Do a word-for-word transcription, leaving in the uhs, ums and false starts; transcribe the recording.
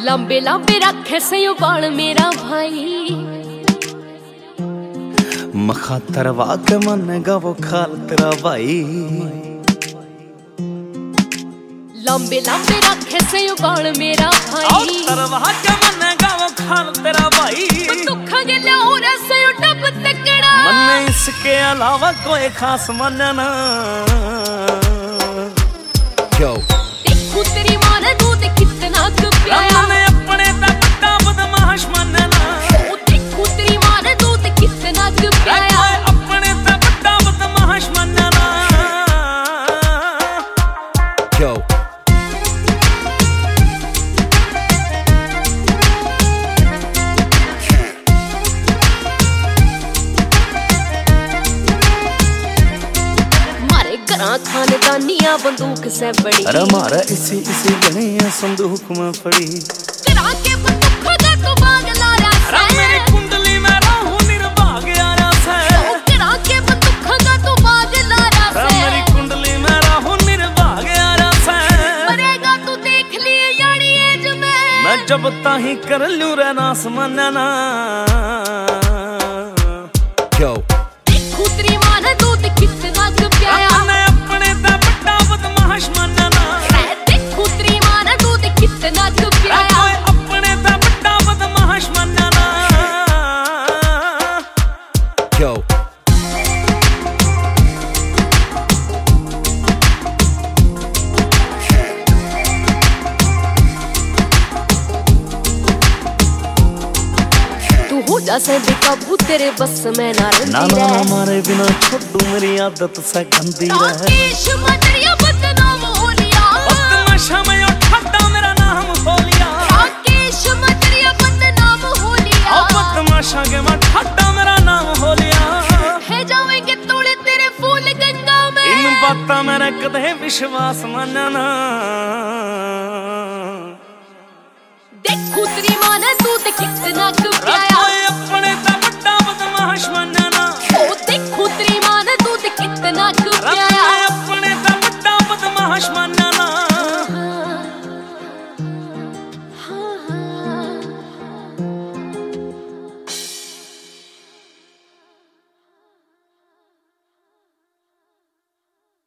लंबे लंबे रखे से बाल मेरा भाई, मखा तरवा के मानेगा वो खाल तेरा भाई। लंबे लंबे रखे से बाल मेरा भाई, तरवा के मानेगा वो खाल तेरा भाई। दुख गिला और से डब तकड़ा, मन्ने इसके अलावा कोई खास मनना। Yo देखू तेरी मां ने दूध कितना पियाया, मैंने अपने दा बड़ा बदमाश मनना। देखू तेरी मां ने दूध कितना पियाया, अपने दा बड़ा बदमाश मनना। Yo खानदानिया बंदूक से बड़ी, अरे मारा इसी इसी बनी है संदूक में पड़ी। करा के बंदूक का तो बाग लाया से, मेरी कुंडली में राहु निर्भाग आया से। करा के बंदूक का तो बाग लाया से, मेरी कुंडली में राहु निर्भाग आया से। मरेगा तू देख लिए यानी एज में, मैं जब ताही कर लूं रहना समझना। Yo देखू तेरी मां ने दूध कितना पियाया, अपने दा बड़ा बदमाश मनना। देखू तेरी मां ने दूध कितना पियाया, अपने दा बड़ा बदमाश मनना। Yo जैसे बेकाबू तेरे बस में ना रही ना ना हमारे बिना छोड़ू मेरी आदत से गंदी रहे। राकेश मटरिया बदनाम हो लिया, बदमाशा में उठाता मेरा नाम हो लिया। राकेश मटरिया बदनाम हो लिया, बदमाशा के मैं उठाता मेरा नाम हो लिया। है जावेंगे तोड़े तेरे फूल गंगा में, इन बातों मेरा कदे विश्वास मानना। देखू तेरी मां ने दूध कितना पियाया, अपने दा बड़ा बदमाश मनना। ओ देखू तेरी मां ने दूध कितना पियाया।